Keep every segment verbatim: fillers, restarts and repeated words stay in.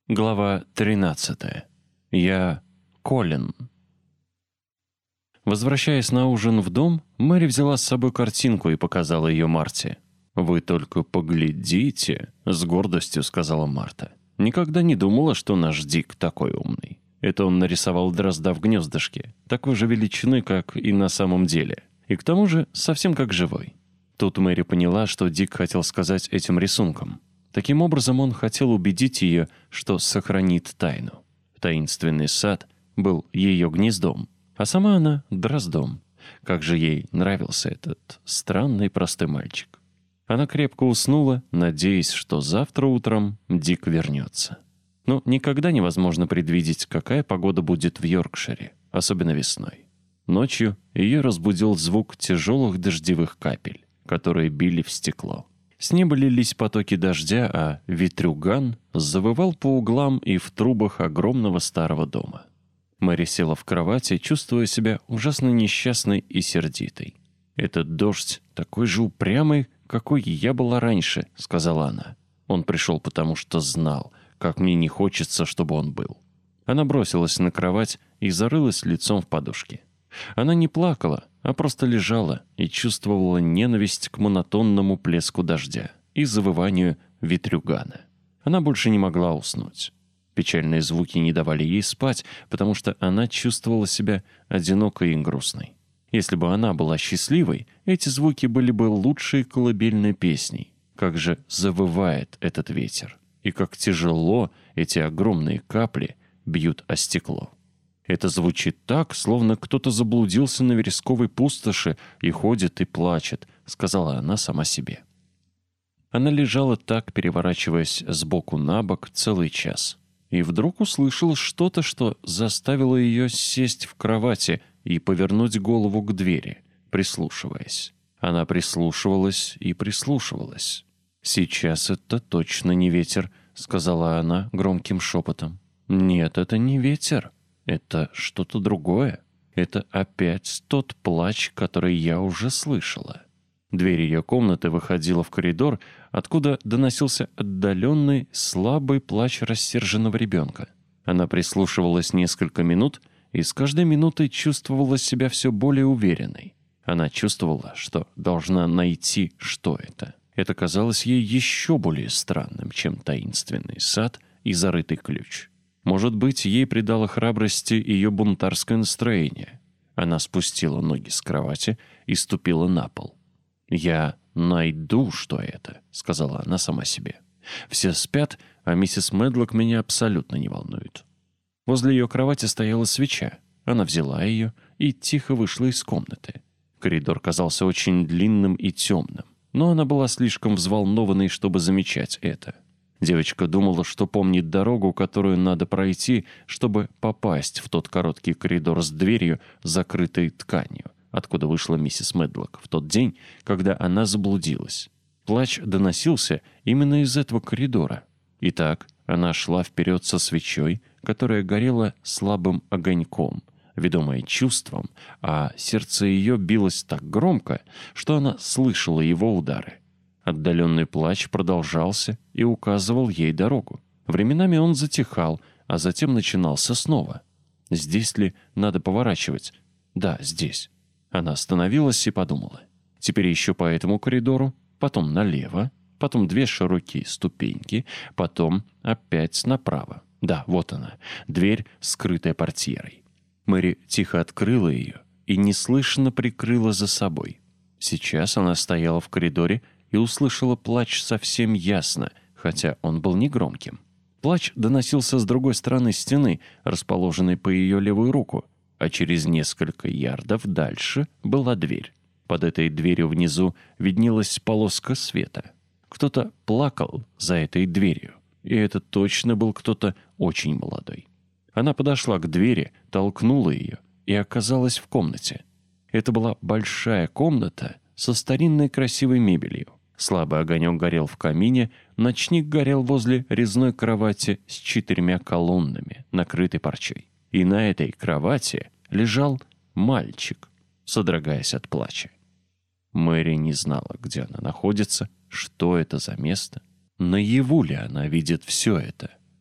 Глава тринадцатая. Я Колин. Возвращаясь на ужин в дом, Мэри взяла с собой картинку и показала ее Марте. «Вы только поглядите», — с гордостью сказала Марта. «Никогда не думала, что наш Дик такой умный. Это он нарисовал дрозда в гнездышке, такой же величины, как и на самом деле. И к тому же совсем как живой». Тут Мэри поняла, что Дик хотел сказать этим рисунком. Таким образом, он хотел убедить ее, что сохранит тайну. Таинственный сад был ее гнездом, а сама она — дроздом. Как же ей нравился этот странный простой мальчик. Она крепко уснула, надеясь, что завтра утром Дик вернется. Но никогда невозможно предвидеть, какая погода будет в Йоркшире, особенно весной. Ночью ее разбудил звук тяжелых дождевых капель, которые били в стекло. С неба лились потоки дождя, а ветрюган завывал по углам и в трубах огромного старого дома. Мэри села в кровати, чувствуя себя ужасно несчастной и сердитой. «Этот дождь такой же упрямый, какой я была раньше», — сказала она. «Он пришел потому, что знал, как мне не хочется, чтобы он был». Она бросилась на кровать и зарылась лицом в подушки. Она не плакала, а просто лежала и чувствовала ненависть к монотонному плеску дождя и завыванию ветрюгана. Она больше не могла уснуть. Печальные звуки не давали ей спать, потому что она чувствовала себя одинокой и грустной. Если бы она была счастливой, эти звуки были бы лучшей колыбельной песней. Как же завывает этот ветер, и как тяжело эти огромные капли бьют о стекло. Это звучит так, словно кто-то заблудился на вересковой пустоши и ходит и плачет, сказала она сама себе. Она лежала так, переворачиваясь с боку на бок целый час, и вдруг услышала что-то, что заставило ее сесть в кровати и повернуть голову к двери, прислушиваясь. Она прислушивалась и прислушивалась. «Сейчас это точно не ветер», — сказала она громким шепотом. «Нет, это не ветер. Это что-то другое. Это опять тот плач, который я уже слышала». Дверь ее комнаты выходила в коридор, откуда доносился отдаленный, слабый плач рассерженного ребенка. Она прислушивалась несколько минут и с каждой минутой чувствовала себя все более уверенной. Она чувствовала, что должна найти, что это. Это казалось ей еще более странным, чем таинственный сад и зарытый ключ. Может быть, ей придало храбрости ее бунтарское настроение. Она спустила ноги с кровати и ступила на пол. «Я найду, что это», — сказала она сама себе. «Все спят, а миссис Медлок меня абсолютно не волнует». Возле ее кровати стояла свеча. Она взяла ее и тихо вышла из комнаты. Коридор казался очень длинным и темным, но она была слишком взволнованной, чтобы замечать это. Девочка думала, что помнит дорогу, которую надо пройти, чтобы попасть в тот короткий коридор с дверью, закрытой тканью, откуда вышла миссис Медлок в тот день, когда она заблудилась. Плач доносился именно из этого коридора. Итак, она шла вперед со свечой, которая горела слабым огоньком, ведомая чувством, а сердце ее билось так громко, что она слышала его удары. Отдаленный плач продолжался и указывал ей дорогу. Временами он затихал, а затем начинался снова. Здесь ли надо поворачивать? Да, здесь. Она остановилась и подумала. Теперь еще по этому коридору, потом налево, потом две широкие ступеньки, потом опять направо. Да, вот она, дверь, скрытая портьерой. Мэри тихо открыла ее и неслышно прикрыла за собой. Сейчас она стояла в коридоре и услышала плач совсем ясно, хотя он был негромким. Плач доносился с другой стороны стены, расположенной по ее левую руку, а через несколько ярдов дальше была дверь. Под этой дверью внизу виднелась полоска света. Кто-то плакал за этой дверью, и это точно был кто-то очень молодой. Она подошла к двери, толкнула ее и оказалась в комнате. Это была большая комната со старинной красивой мебелью. Слабый огонек горел в камине, ночник горел возле резной кровати с четырьмя колоннами, накрытой парчой. И на этой кровати лежал мальчик, содрогаясь от плача. Мэри не знала, где она находится, что это за место. Наяву ли она видит все это?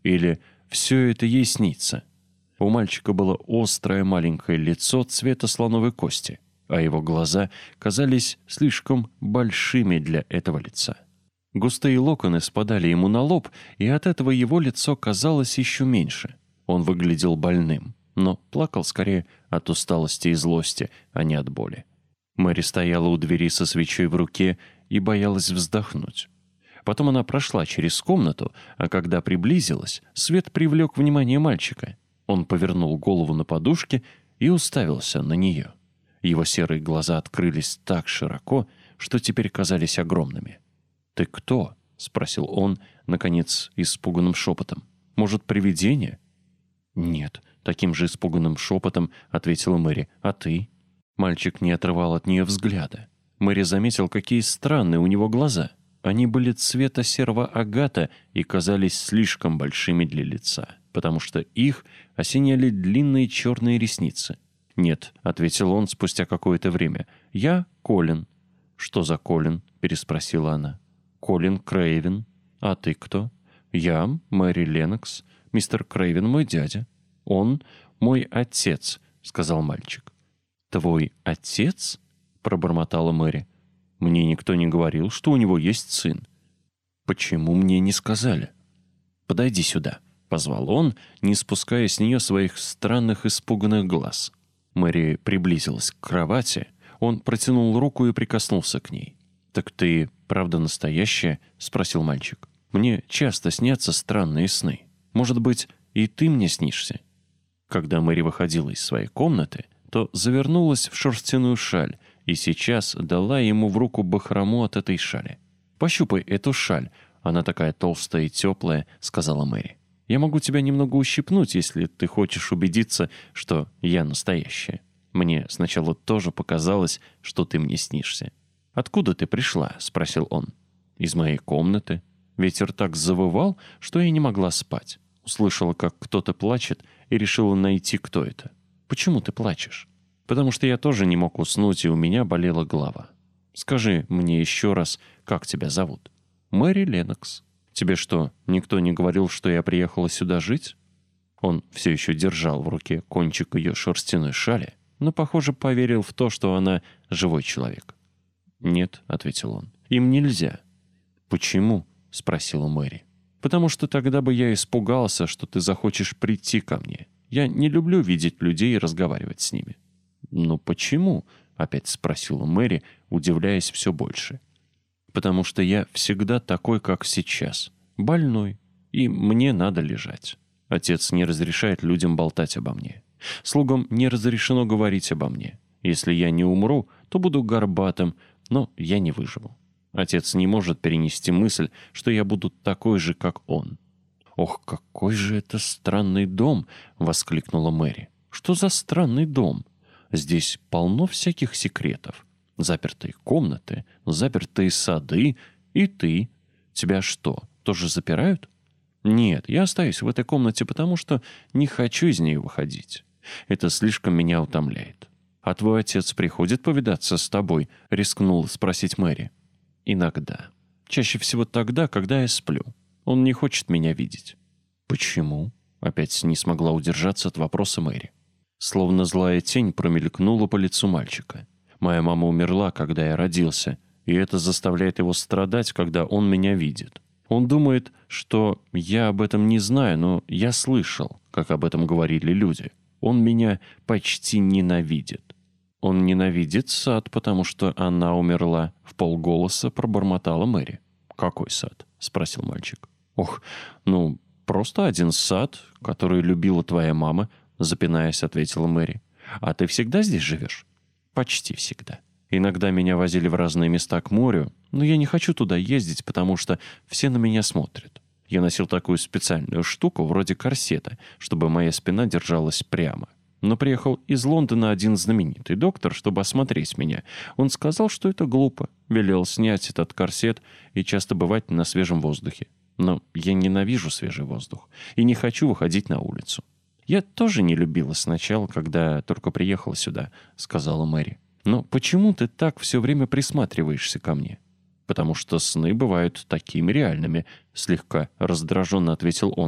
Или все это ей снится? У мальчика было острое маленькое лицо цвета слоновой кости, а его глаза казались слишком большими для этого лица. Густые локоны спадали ему на лоб, и от этого его лицо казалось еще меньше. Он выглядел больным, но плакал скорее от усталости и злости, а не от боли. Мэри стояла у двери со свечой в руке и боялась вздохнуть. Потом она прошла через комнату, а когда приблизилась, свет привлек внимание мальчика. Он повернул голову на подушке и уставился на нее. Его серые глаза открылись так широко, что теперь казались огромными. «Ты кто?» — спросил он, наконец, испуганным шепотом. «Может, привидение?» «Нет», — таким же испуганным шепотом ответила Мэри. «А ты?» Мальчик не отрывал от нее взгляда. Мэри заметил, какие странные у него глаза. Они были цвета серого агата и казались слишком большими для лица, потому что их осеняли длинные черные ресницы. «Нет», — ответил он спустя какое-то время. «Я Колин». «Что за Колин?» — переспросила она. «Колин Крейвен. А ты кто?» «Я Мэри Леннокс. Мистер Крейвен мой дядя». «Он мой отец», — сказал мальчик. «Твой отец?» — пробормотала Мэри. «Мне никто не говорил, что у него есть сын». «Почему мне не сказали?» «Подойди сюда», — позвал он, не спуская с нее своих странных испуганных глаз. Мэри приблизилась к кровати. Он протянул руку и прикоснулся к ней. «Так ты правда настоящая?» — спросил мальчик. «Мне часто снятся странные сны. Может быть, и ты мне снишься?» Когда Мэри выходила из своей комнаты, то завернулась в шерстяную шаль и сейчас дала ему в руку бахрому от этой шали. «Пощупай эту шаль, она такая толстая и теплая», — сказала Мэри. «Я могу тебя немного ущипнуть, если ты хочешь убедиться, что я настоящая. Мне сначала тоже показалось, что ты мне снишься». «Откуда ты пришла?» — спросил он. «Из моей комнаты. Ветер так завывал, что я не могла спать. Услышала, как кто-то плачет, и решила найти, кто это. Почему ты плачешь?» «Потому что я тоже не мог уснуть, и у меня болела голова. Скажи мне еще раз, как тебя зовут?» «Мэри Леннокс. Тебе что, никто не говорил, что я приехала сюда жить?» Он все еще держал в руке кончик ее шерстяной шали, но, похоже, поверил в то, что она живой человек. «Нет», — ответил он, — «им нельзя». «Почему?» — спросила Мэри. «Потому что тогда бы я испугался, что ты захочешь прийти ко мне. Я не люблю видеть людей и разговаривать с ними». «Ну почему?» — опять спросила Мэри, удивляясь все больше. «Потому что я всегда такой, как сейчас, больной, и мне надо лежать. Отец не разрешает людям болтать обо мне. Слугам не разрешено говорить обо мне. Если я не умру, то буду горбатым, но я не выживу. Отец не может перенести мысль, что я буду такой же, как он». «Ох, какой же это странный дом!» — воскликнула Мэри. «Что за странный дом? Здесь полно всяких секретов. Запертые комнаты, запертые сады, и ты. Тебя что, тоже запирают?» «Нет, я остаюсь в этой комнате, потому что не хочу из нее выходить. Это слишком меня утомляет». «А твой отец приходит повидаться с тобой?» — рискнула спросить Мэри. «Иногда. Чаще всего тогда, когда я сплю. Он не хочет меня видеть». «Почему?» — опять не смогла удержаться от вопроса Мэри. Словно злая тень промелькнула по лицу мальчика. «Моя мама умерла, когда я родился, и это заставляет его страдать, когда он меня видит. Он думает, что я об этом не знаю, но я слышал, как об этом говорили люди. Он меня почти ненавидит». «Он ненавидит сад, потому что она умерла», — вполголоса пробормотала Мэри. «Какой сад?» — спросил мальчик. «Ох, ну, просто один сад, который любила твоя мама», — запинаясь, ответила Мэри. «А ты всегда здесь живешь?» «Почти всегда. Иногда меня возили в разные места к морю, но я не хочу туда ездить, потому что все на меня смотрят. Я носил такую специальную штуку, вроде корсета, чтобы моя спина держалась прямо. Но приехал из Лондона один знаменитый доктор, чтобы осмотреть меня. Он сказал, что это глупо, велел снять этот корсет и часто бывать на свежем воздухе. Но я ненавижу свежий воздух и не хочу выходить на улицу». «Я тоже не любила сначала, когда только приехала сюда», — сказала Мэри. «Но почему ты так все время присматриваешься ко мне?» «Потому что сны бывают такими реальными», — слегка раздраженно ответил он.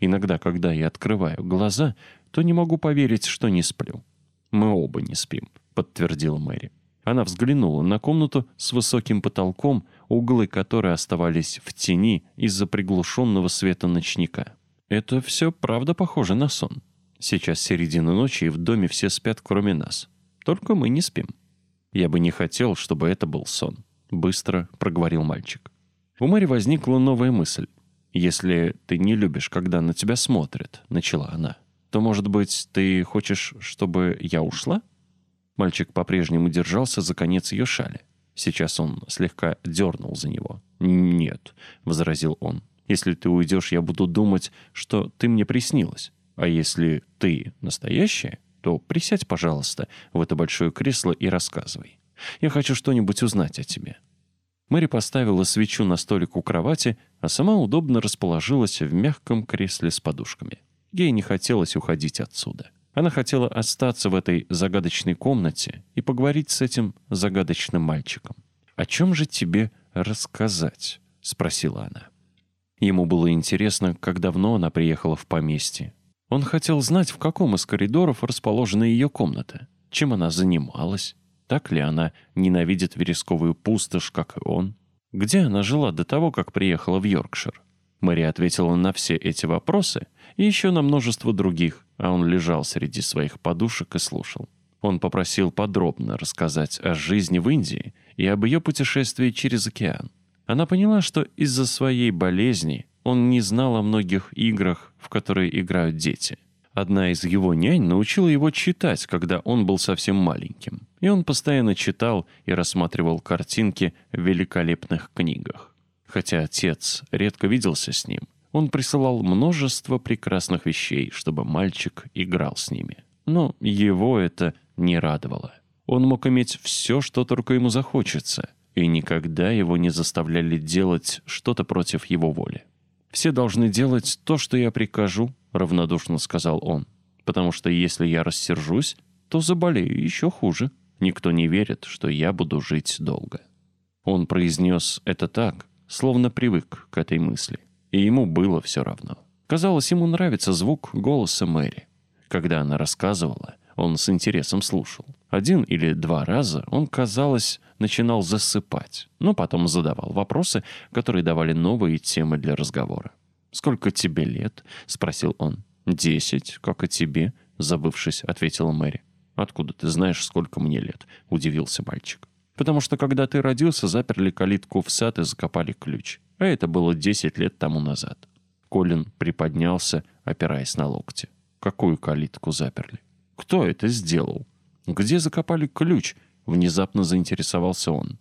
Иногда, когда я открываю глаза, то не могу поверить, что не сплю». «Мы оба не спим», — подтвердила Мэри. Она взглянула на комнату с высоким потолком, углы которой оставались в тени из-за приглушенного света ночника. «Это все правда похоже на сон. Сейчас середина ночи, и в доме все спят, кроме нас. Только мы не спим». «Я бы не хотел, чтобы это был сон», — быстро проговорил мальчик. У Мэри возникла новая мысль. «Если ты не любишь, когда на тебя смотрят», — начала она, «то, может быть, ты хочешь, чтобы я ушла?» Мальчик по-прежнему держался за конец ее шали. Сейчас он слегка дернул за него. «Нет», — возразил он, «если ты уйдешь, я буду думать, что ты мне приснилась. А если ты настоящая, то присядь, пожалуйста, в это большое кресло и рассказывай. Я хочу что-нибудь узнать о тебе». Мэри поставила свечу на столик у кровати, а сама удобно расположилась в мягком кресле с подушками. Ей не хотелось уходить отсюда. Она хотела остаться в этой загадочной комнате и поговорить с этим загадочным мальчиком. «О чем же тебе рассказать?» — спросила она. Ему было интересно, как давно она приехала в поместье. Он хотел знать, в каком из коридоров расположена ее комната, чем она занималась, так ли она ненавидит вересковую пустошь, как и он, где она жила до того, как приехала в Йоркшир. Мэри ответила на все эти вопросы и еще на множество других, а он лежал среди своих подушек и слушал. Он попросил подробно рассказать о жизни в Индии и об ее путешествии через океан. Она поняла, что из-за своей болезни он не знал о многих играх, в которые играют дети. Одна из его нянь научила его читать, когда он был совсем маленьким, и он постоянно читал и рассматривал картинки в великолепных книгах. Хотя отец редко виделся с ним, он присылал множество прекрасных вещей, чтобы мальчик играл с ними. Но его это не радовало. Он мог иметь все, что только ему захочется, и никогда его не заставляли делать что-то против его воли. «Все должны делать то, что я прикажу», — равнодушно сказал он. «Потому что если я рассержусь, то заболею еще хуже. Никто не верит, что я буду жить долго». Он произнес это так, словно привык к этой мысли, и ему было все равно. Казалось, ему нравится звук голоса Мэри. Когда она рассказывала, он с интересом слушал. Один или два раза он, казалось, начинал засыпать, но потом задавал вопросы, которые давали новые темы для разговора. «Сколько тебе лет?» — спросил он. «Десять, как и тебе», — забывшись, ответила Мэри. «Откуда ты знаешь, сколько мне лет?» — удивился мальчик. «Потому что, когда ты родился, заперли калитку в сад и закопали ключ. А это было десять лет тому назад». Колин приподнялся, опираясь на локти. «Какую калитку заперли? Кто это сделал? Где закопали ключ?» — внезапно заинтересовался он.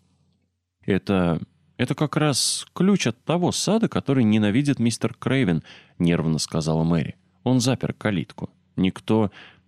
«Это... это как раз ключ от того сада, который ненавидит мистер Крейвен», — нервно сказала Мэри. «Он запер калитку. Никто...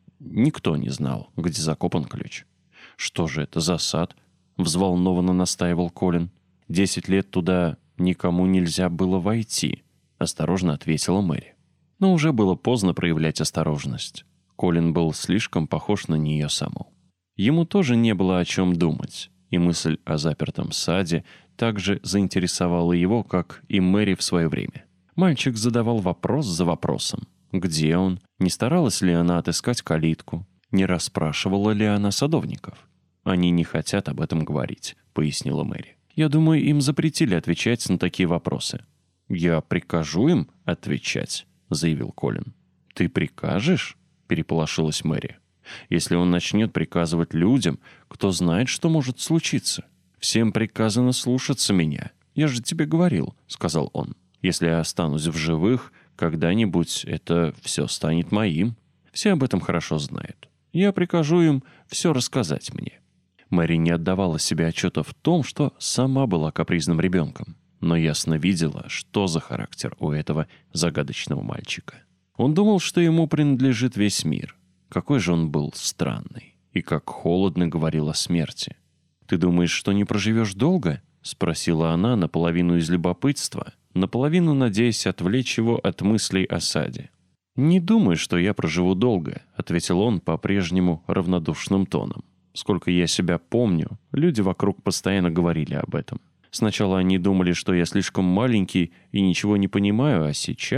никто не знал, где закопан ключ». «Что же это за сад?» — взволнованно настаивал Колин. «Десять лет туда никому нельзя было войти», — осторожно ответила Мэри. Но уже было поздно проявлять осторожность. Колин был слишком похож на нее саму. Ему тоже не было о чем думать, и мысль о запертом саде также заинтересовала его, как и Мэри в свое время. Мальчик задавал вопрос за вопросом. Где он? Не старалась ли она отыскать калитку? Не расспрашивала ли она садовников? «Они не хотят об этом говорить», — пояснила Мэри. «Я думаю, им запретили отвечать на такие вопросы». «Я прикажу им отвечать», — заявил Колин. «Ты прикажешь?» — переполошилась Мэри. «Если он начнет приказывать людям, кто знает, что может случиться. Всем приказано слушаться меня. Я же тебе говорил», — сказал он. «Если я останусь в живых, когда-нибудь это все станет моим. Все об этом хорошо знают. Я прикажу им все рассказать мне». Мэри не отдавала себе отчета в том, что сама была капризным ребенком, но ясно видела, что за характер у этого загадочного мальчика. Он думал, что ему принадлежит весь мир. Какой же он был странный и как холодно говорил о смерти. «Ты думаешь, что не проживешь долго?» — спросила она наполовину из любопытства, наполовину надеясь отвлечь его от мыслей о саде. «Не думаю, что я проживу долго», — ответил он по-прежнему равнодушным тоном. «Сколько я себя помню, люди вокруг постоянно говорили об этом. Сначала они думали, что я слишком маленький и ничего не понимаю, а сейчас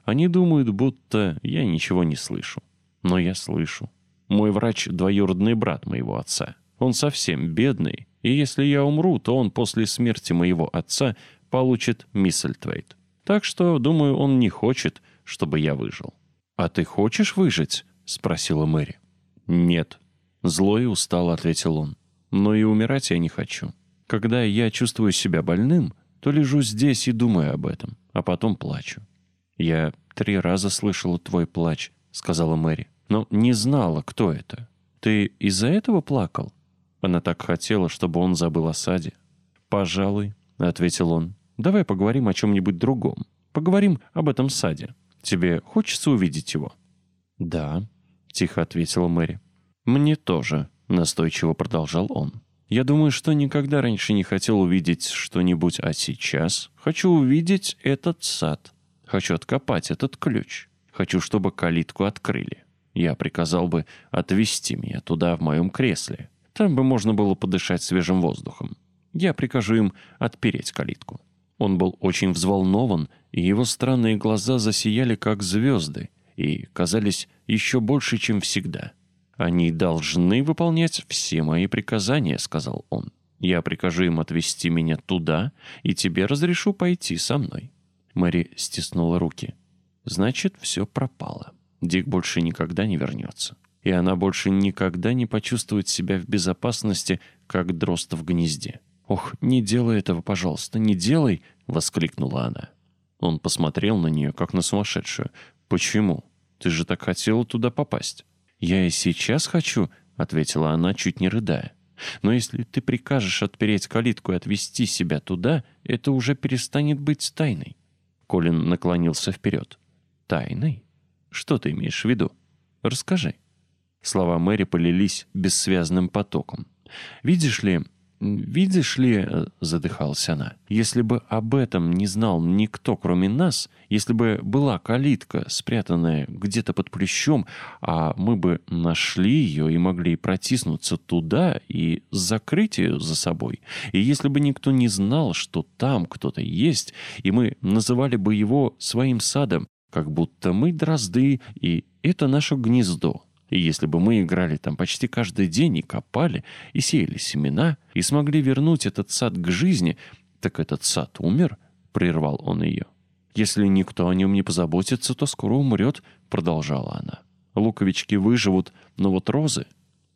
Они думают, будто я ничего не слышу. Но я слышу. Мой врач — двоюродный брат моего отца. Он совсем бедный, и если я умру, то он после смерти моего отца получит Миссельтвейт. Так что, думаю, он не хочет, чтобы я выжил». «А ты хочешь выжить?» — спросила Мэри. «Нет», — зло и устало ответил он. «Но и умирать я не хочу. Когда я чувствую себя больным, то лежу здесь и думаю об этом, а потом плачу». «Я три раза слышала твой плач», — сказала Мэри, «но не знала, кто это. Ты из-за этого плакал?» Она так хотела, чтобы он забыл о саде. «Пожалуй», — ответил он. «Давай поговорим о чем-нибудь другом. Поговорим об этом саде. Тебе хочется увидеть его?» «Да», — тихо ответила Мэри. «Мне тоже», — настойчиво продолжал он. «Я думаю, что никогда раньше не хотел увидеть что-нибудь, а сейчас хочу увидеть этот сад. Хочу откопать этот ключ. Хочу, чтобы калитку открыли. Я приказал бы отвезти меня туда в моем кресле. Там бы можно было подышать свежим воздухом. Я прикажу им отпереть калитку». Он был очень взволнован, и его странные глаза засияли, как звезды, и казались еще больше, чем всегда. «Они должны выполнять все мои приказания», — сказал он. «Я прикажу им отвезти меня туда, и тебе разрешу пойти со мной». Мэри стиснула руки. «Значит, все пропало. Дик больше никогда не вернется. И она больше никогда не почувствует себя в безопасности, как дрозд в гнезде». «Ох, не делай этого, пожалуйста, не делай!» — воскликнула она. Он посмотрел на нее, как на сумасшедшую. «Почему? Ты же так хотела туда попасть». «Я и сейчас хочу», — ответила она, чуть не рыдая. «Но если ты прикажешь отпереть калитку и отвезти себя туда, это уже перестанет быть тайной». Колин наклонился вперед. «Тайной? Что ты имеешь в виду? Расскажи». Слова Мэри полились бессвязным потоком. «Видишь ли, видишь ли, — задыхалась она, — если бы об этом не знал никто, кроме нас, если бы была калитка, спрятанная где-то под плющом, а мы бы нашли ее и могли протиснуться туда и закрыть ее за собой, и если бы никто не знал, что там кто-то есть, и мы называли бы его своим садом, как будто мы дрозды, и это наше гнездо, и если бы мы играли там почти каждый день и копали, и сеяли семена, и смогли вернуть этот сад к жизни, так этот сад умер», — прервал он ее. «Если никто о нем не позаботится, то скоро умрет», — продолжала она. «Луковички выживут, но вот розы...»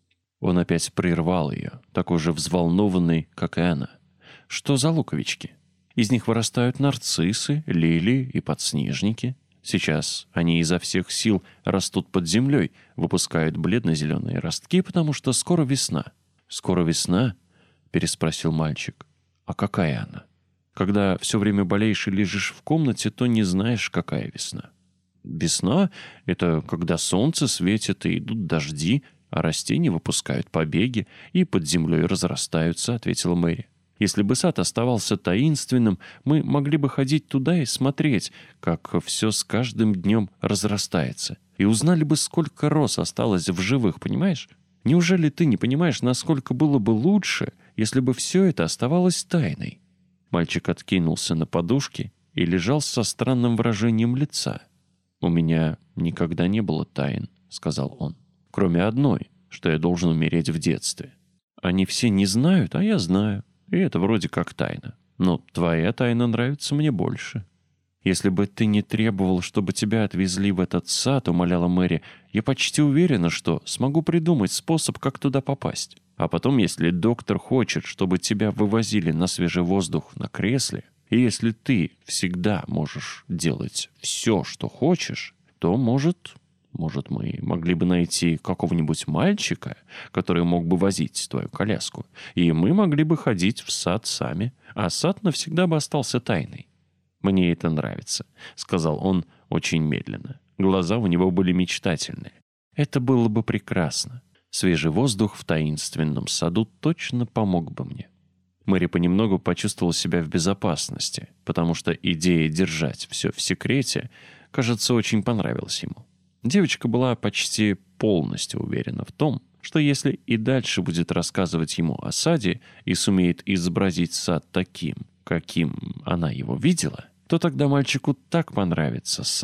Он опять прервал ее, такой же взволнованный, как и она. «Что за луковички? Из них вырастают нарциссы, лилии и подснежники. Сейчас они изо всех сил растут под землей, выпускают бледно-зеленые ростки, потому что скоро весна». «Скоро весна?» — переспросил мальчик. «А какая она? Когда все время болеешь и лежишь в комнате, то не знаешь, какая весна». «Весна — это когда солнце светит и идут дожди, а растения выпускают побеги и под землей разрастаются», — ответила Мэри. «Если бы сад оставался таинственным, мы могли бы ходить туда и смотреть, как все с каждым днем разрастается, и узнали бы, сколько роз осталось в живых, понимаешь? Неужели ты не понимаешь, насколько было бы лучше, если бы все это оставалось тайной?» Мальчик откинулся на подушки и лежал со странным выражением лица. «У меня никогда не было тайн», — сказал он, — «кроме одной, что я должен умереть в детстве. Они все не знают, а я знаю. И это вроде как тайна. Но твоя тайна нравится мне больше». «Если бы ты не требовал, чтобы тебя отвезли в этот сад, — умоляла Мэри, — я почти уверена, что смогу придумать способ, как туда попасть. А потом, если доктор хочет, чтобы тебя вывозили на свежий воздух на кресле, и если ты всегда можешь делать все, что хочешь, то, может, может, мы могли бы найти какого-нибудь мальчика, который мог бы возить твою коляску, и мы могли бы ходить в сад сами, а сад навсегда бы остался тайной». «Мне это нравится», — сказал он очень медленно. Глаза у него были мечтательные. «Это было бы прекрасно. Свежий воздух в таинственном саду точно помог бы мне». Мэри понемногу почувствовала себя в безопасности, потому что идея держать все в секрете, кажется, очень понравилась ему. Девочка была почти полностью уверена в том, что если и дальше будет рассказывать ему о саде и сумеет изобразить сад таким, каким она его видела, то тогда мальчику так понравится сад,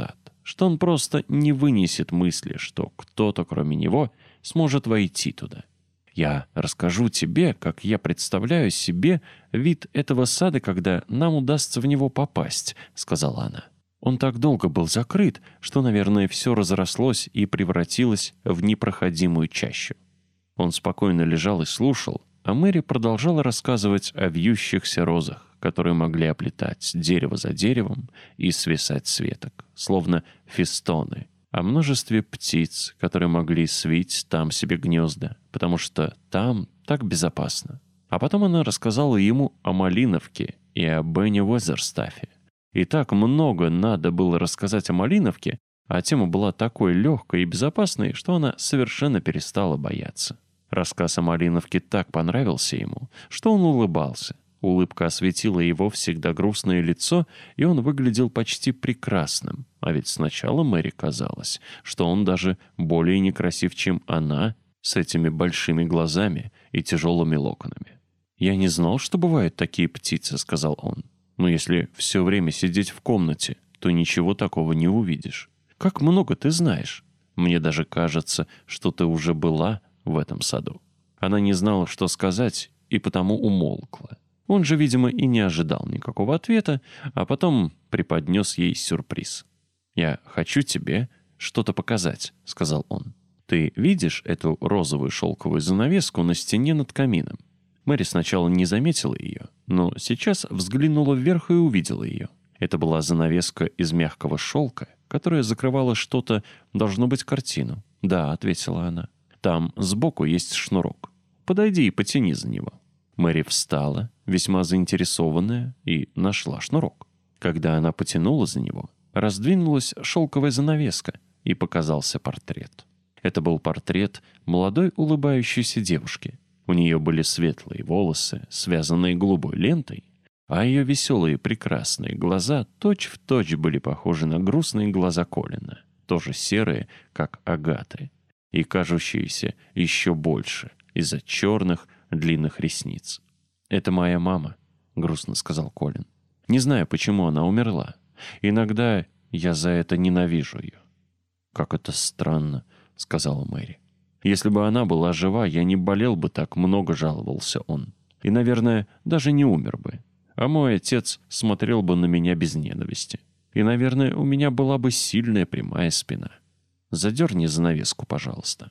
что он просто не вынесет мысли, что кто-то, кроме него, сможет войти туда. «Я расскажу тебе, как я представляю себе вид этого сада, когда нам удастся в него попасть», — сказала она. «Он так долго был закрыт, что, наверное, все разрослось и превратилось в непроходимую чащу». Он спокойно лежал и слушал, а Мэри продолжала рассказывать о вьющихся розах, которые могли оплетать дерево за деревом и свисать с веток, словно фестоны, о множестве птиц, которые могли свить там себе гнезда, потому что там так безопасно. А потом она рассказала ему о Малиновке и о Бене Уэзерстаффе. И так много надо было рассказать о Малиновке, а тема была такой легкой и безопасной, что она совершенно перестала бояться. Рассказ о Малиновке так понравился ему, что он улыбался. Улыбка осветила его всегда грустное лицо, и он выглядел почти прекрасным. А ведь сначала Мэри казалось, что он даже более некрасив, чем она, с этими большими глазами и тяжелыми локонами. «Я не знал, что бывают такие птицы», — сказал он. «Но если все время сидеть в комнате, то ничего такого не увидишь. Как много ты знаешь. Мне даже кажется, что ты уже была в этом саду». Она не знала, что сказать, и потому умолкла. Он же, видимо, и не ожидал никакого ответа, а потом преподнес ей сюрприз. «Я хочу тебе что-то показать», — сказал он. «Ты видишь эту розовую шелковую занавеску на стене над камином?» Мэри сначала не заметила ее, но сейчас взглянула вверх и увидела ее. Это была занавеска из мягкого шелка, которая закрывала что-то, должно быть, картину. «Да», — ответила она. «Там сбоку есть шнурок. Подойди и потяни за него». Мэри встала, весьма заинтересованная, и нашла шнурок. Когда она потянула за него, раздвинулась шелковая занавеска, и показался портрет. Это был портрет молодой улыбающейся девушки. У нее были светлые волосы, связанные голубой лентой, а ее веселые прекрасные глаза точь-в-точь были похожи на грустные глаза Колина, тоже серые, как агаты, и кажущиеся еще больше из-за черных длинных ресниц. «Это моя мама», — грустно сказал Колин. «Не знаю, почему она умерла. Иногда я за это ненавижу ее». «Как это странно», — сказала Мэри. «Если бы она была жива, я не болел бы так много», — жаловался он. «И, наверное, даже не умер бы. А мой отец смотрел бы на меня без ненависти. И, наверное, у меня была бы сильная прямая спина. Задерни занавеску, пожалуйста».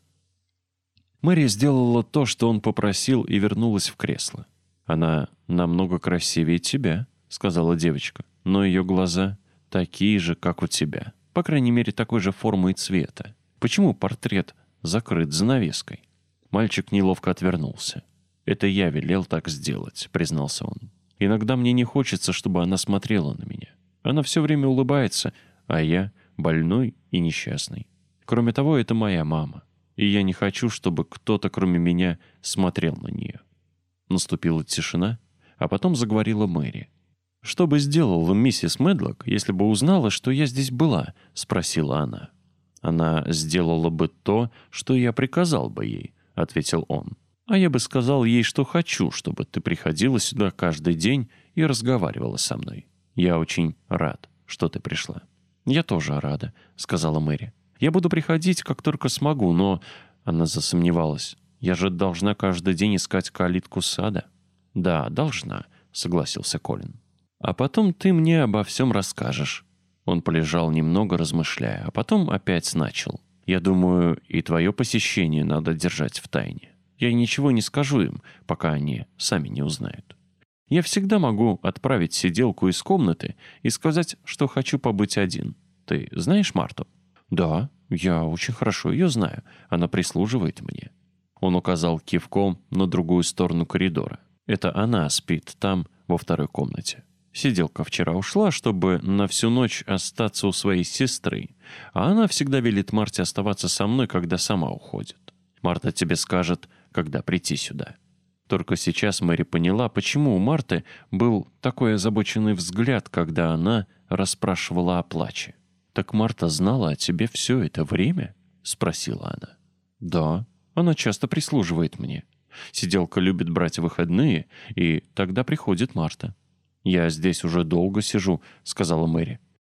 Мэри сделала то, что он попросил, и вернулась в кресло. «Она намного красивее тебя», — сказала девочка. «Но ее глаза такие же, как у тебя. По крайней мере, такой же формы и цвета. Почему портрет закрыт занавеской?» Мальчик неловко отвернулся. «Это я велел так сделать», — признался он. «Иногда мне не хочется, чтобы она смотрела на меня. Она все время улыбается, а я больной и несчастный. Кроме того, это моя мама. И я не хочу, чтобы кто-то, кроме меня, смотрел на нее». Наступила тишина, а потом заговорила Мэри. «Что бы сделала миссис Медлок, если бы узнала, что я здесь была?» — спросила она. «Она сделала бы то, что я приказал бы ей», — ответил он. «А я бы сказал ей, что хочу, чтобы ты приходила сюда каждый день и разговаривала со мной. Я очень рад, что ты пришла». «Я тоже рада», — сказала Мэри. «Я буду приходить, как только смогу, но...» Она засомневалась. «Я же должна каждый день искать калитку сада». «Да, должна», — согласился Колин. «А потом ты мне обо всем расскажешь». Он полежал немного, размышляя, а потом опять начал. «Я думаю, и твое посещение надо держать в тайне. Я ничего не скажу им, пока они сами не узнают. Я всегда могу отправить сиделку из комнаты и сказать, что хочу побыть один. Ты знаешь Марту?» «Да, я очень хорошо ее знаю. Она прислуживает мне». Он указал кивком на другую сторону коридора. «Это она спит там, во второй комнате. Сиделка вчера ушла, чтобы на всю ночь остаться у своей сестры, а она всегда велит Марте оставаться со мной, когда сама уходит. Марта тебе скажет, когда прийти сюда». Только сейчас Мэри поняла, почему у Марты был такой озабоченный взгляд, когда она расспрашивала о плаче. «Так Марта знала о тебе все это время?» — спросила она. «Да, она часто прислуживает мне. Сиделка любит брать выходные, и тогда приходит Марта». «Я здесь уже долго сижу», — сказала Мэри.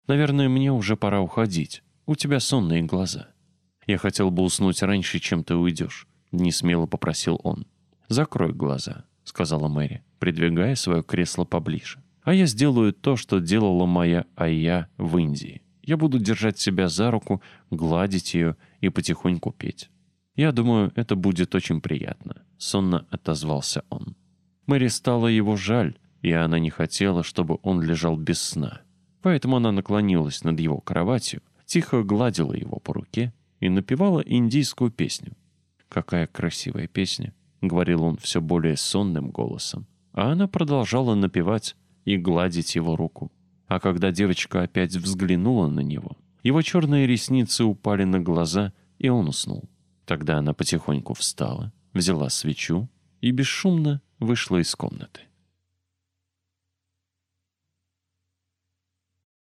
Наверное, мне уже пора уходить. У тебя сонные глаза. Я хотел бы уснуть раньше, чем ты уйдешь», — несмело попросил он. «Закрой глаза», — сказала Мэри, придвигая свое кресло поближе. «А я сделаю то, что делала моя Айя в Индии. Я буду держать себя за руку, гладить ее и потихоньку петь. Я думаю, это будет очень приятно», — сонно отозвался он. Мэри стало его жаль, и она не хотела, чтобы он лежал без сна. Поэтому она наклонилась над его кроватью, тихо гладила его по руке и напевала индийскую песню. «Какая красивая песня», — говорил он все более сонным голосом. А она продолжала напевать и гладить его руку. А когда девочка опять взглянула на него, его черные ресницы упали на глаза, и он уснул. Тогда она потихоньку встала, взяла свечу и бесшумно вышла из комнаты.